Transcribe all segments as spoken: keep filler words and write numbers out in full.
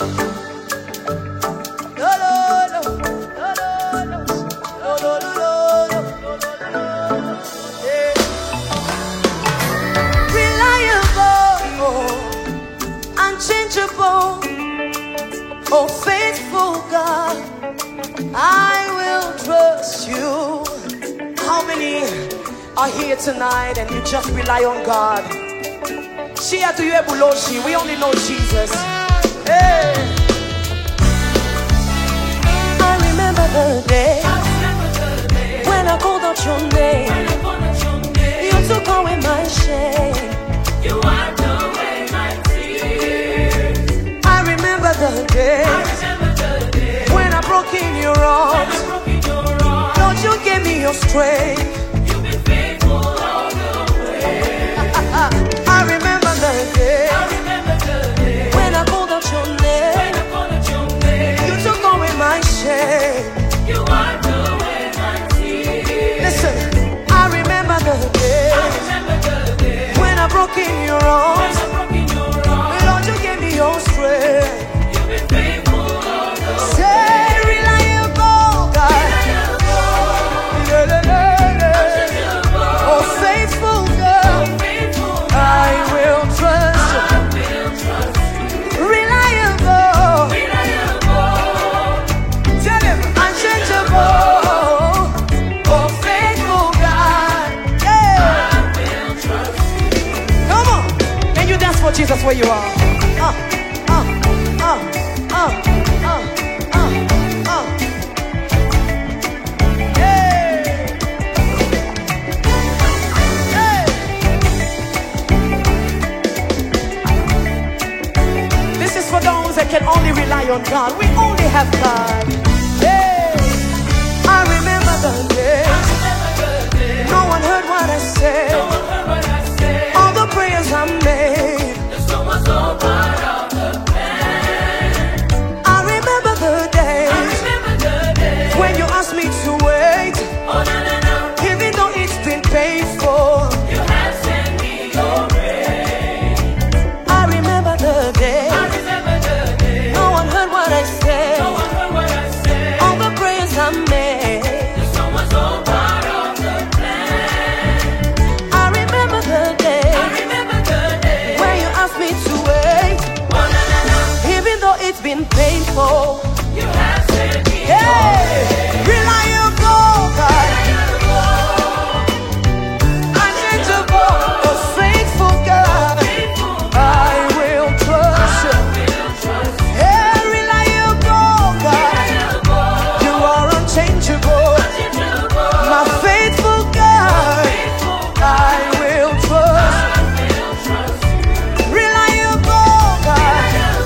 Oh, faithful God, I will trust you. How many are here tonight and you just rely on God? Shia to you, Ebuloshi. We only know Jesus. Hey. I remember the day when I called out your name. You took away my shame. You wiped away my tears. I remember the day, I remember the day when I broke in your arms. Lord, you gave me your strength. You've been faithful all the way. I remember the day, I remember the day when I called out your name. When I called out your name. You took away my shame. You wiped away my tears. Listen, I remember the day, I remember the day when I broke in your arms. When I broke in your arms. Lord, you gave me your strength. You've been faithful all the way. Say, reliable God. Reliable. Oh, faithful God. Oh, faithful God. I will trust you. I will trust you. Reliable. Reliable. Tell him, unchangeable. Oh, faithful God. Yeah. I will trust you. Come on. Can you dance for Jesus where you are? Uh, uh, uh, uh, uh, uh, uh. Hey. Hey. This is for those that can only rely on God. We only have God. Hey. I remember the day. No one heard what I said. All the prayers I made. I remember the day when you asked me to wait. Even though it's been painful, you have sent me your rain. I remember the day. No one heard what I said. All the prayers I made. I remember the day when you asked me to wait. Even though it's been painful, you have said me. Hey, reliable God, unchangeable, a faithful God. I will trust you. Hey, reliable God, you are unchangeable, my faithful God. I will trust. Reliable God.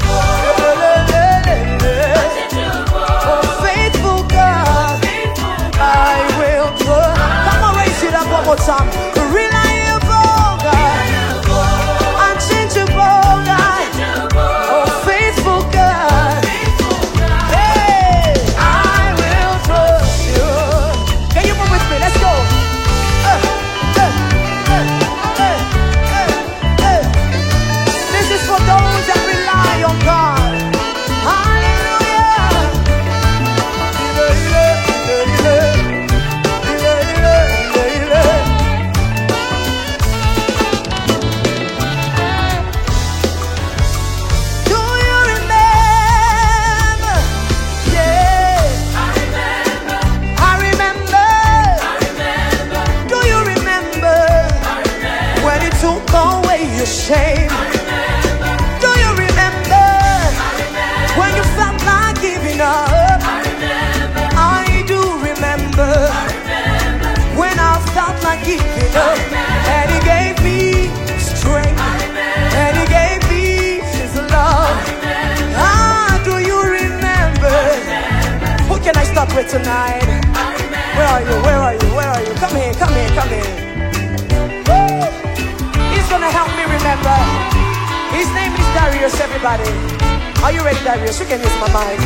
Oh, faithful God. I will trust. Come on, raise it up one more time. Reliable God. Unchangeable God. Oh, faithful God. Hey, I will trust you. Can you move with me? Let's go. Uh, uh, uh, uh, uh, uh. This is for those that rely on God. Hallelujah. Do you remember? Yeah. I remember. I remember. Do you remember? When he took away your shame? Do you remember? When you felt like giving up? I do remember. When I felt like giving up, and he gave me strength, and he gave me his love. Ah, do you remember? Who can I start with tonight? Where are you? Where are you? Where are you? Come here, come here, come here. Woo! He's gonna help me remember. His name is Darius, everybody. Are you ready, Darius? You can use my mic.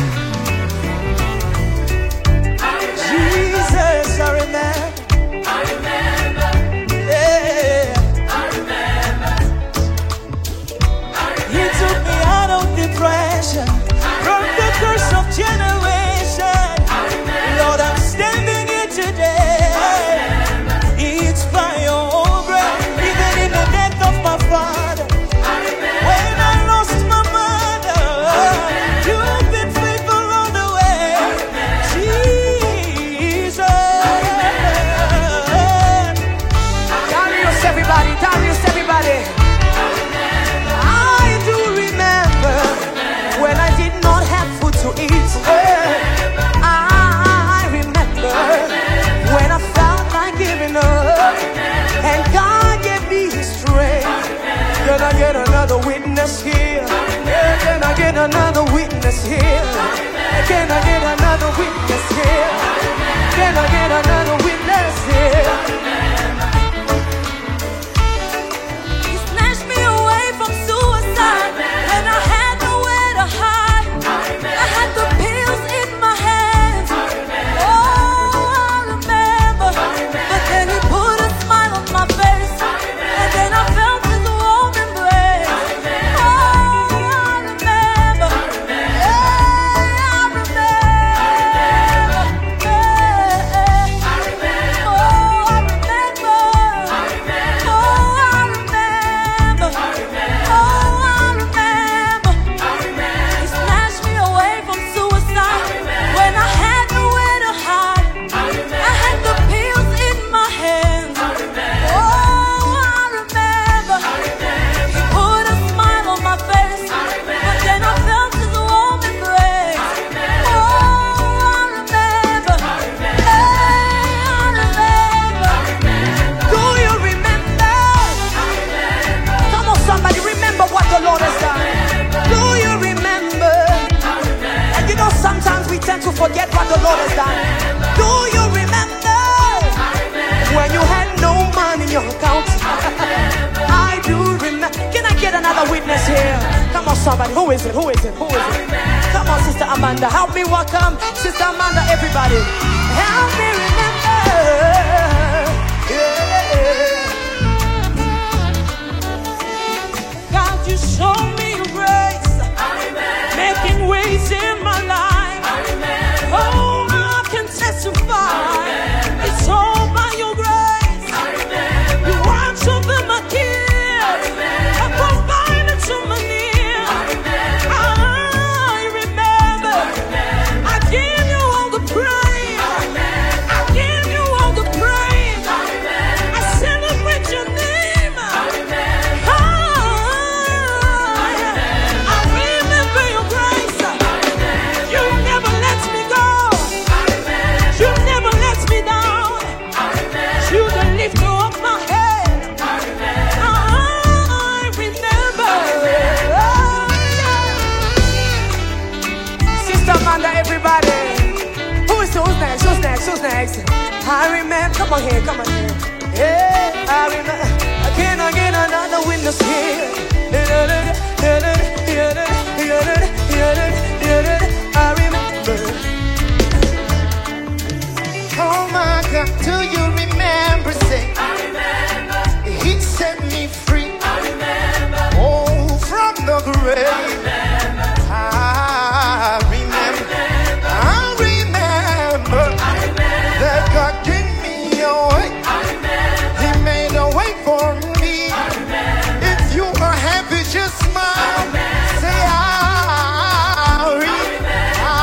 Jesus, I remember. I remember. Yeah. I remember. I remember. He took me out of depression. I from the curse of generation. Lord, I'm standing here today. It's by your grace. Even in the death of my father, when I lost my mother, you've been faithful all the way. Jesus. Darius, everybody, Darius, everybody. I do remember when I did not have food to eat. I remember when I felt like giving up, and God gave me His strength. Can I get another witness here? Can I get another witness here? Can I get another witness here? Can I get another witness here? He snatched me away from suicide when I had nowhere to hide. I had the pills in my hands. Oh, I remember. But then He put a smile on my face, and then I felt His warm embrace. Oh, I remember. Yeah, I remember. Yeah. Oh, I remember. Oh, I remember. Oh, I remember. He snatched me away from suicide when I had nowhere to hide. I had the pills in my hands. Oh, I remember. He put a smile on my face, but then I felt His warm embrace. Oh, I remember. Hey, I remember. Do you remember? Come on, somebody, remember what the Lord has done. Do you remember? And you know, sometimes we tend to forget what the Lord has done. Do you remember when you had no money in your account? I do remember. Can I get another witness here? Come on, somebody. Who is it? Who is it? Who is it? Come on, Sister Amanda. Help me welcome Sister Amanda, everybody. Help me remember. Yeah. God, you show me your grace, making ways in my life. Oh, I can testify. It's all by your grace. You watch over my kids. I provided to my needs. I remember. I give you all the praise. I give you all the praise. I celebrate your name. I, I remember your grace. You never let me go. You never let me down. You the lifter of my head. I remember. Sister Amanda, everybody. Who is who's next? Who's next? Who's next? I remember. Come on here. Come on here. Yeah, I remember. Can I get another witness here? I remember. Oh my God, do you remember? Say, He set me free. Oh, from the grave. I remember. I remember that God gave me a way. He made a way for me. If you are happy, just smile. Say, I remember.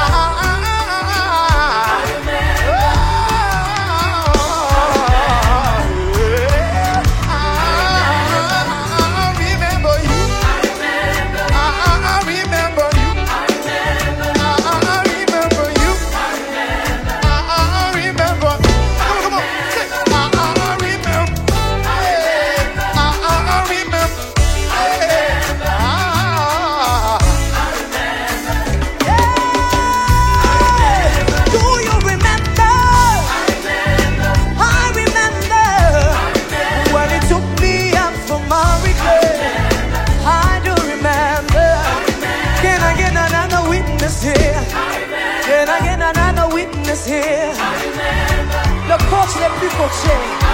Here, le coach n'est plus coaché.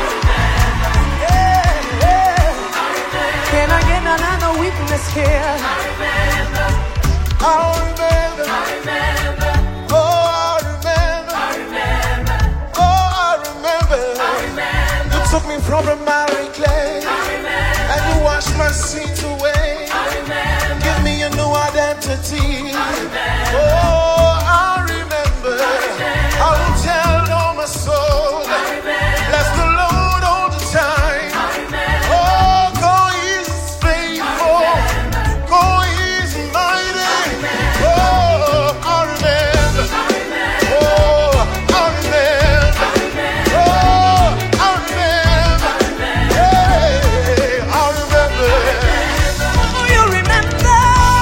Yeah, yeah. Can I get another witness here? I remember. I remember. Oh, I remember. I remember. Oh, I remember. I remember. You took me from the miry clay. I remember. And you washed my sins away. I remember. Give me a new identity. I remember. Oh, I remember. I remember. I will tell all my soul. I remember. Bless the Lord all the time. I remember. Oh, God is faithful. God is mighty. Oh, I remember. I remember. Oh, I remember. Oh, I remember. Hey, I remember. Oh, you remember?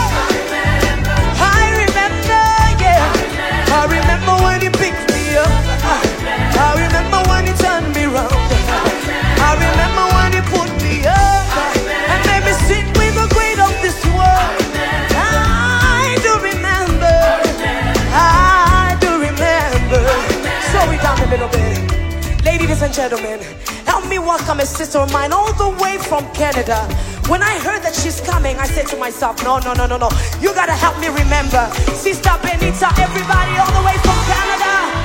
I remember, yeah. I remember when you picked me up. I remember when you turned me round. I remember when you put me up and made me sit with the great of this world. I do remember. I do remember. Slow it down a little bit. Ladies and gentlemen, help me welcome a sister of mine all the way from Canada. When I heard that she's coming, I said to myself, no, no, no, no, no. You gotta help me remember. Sister Benita, everybody all the way from Canada.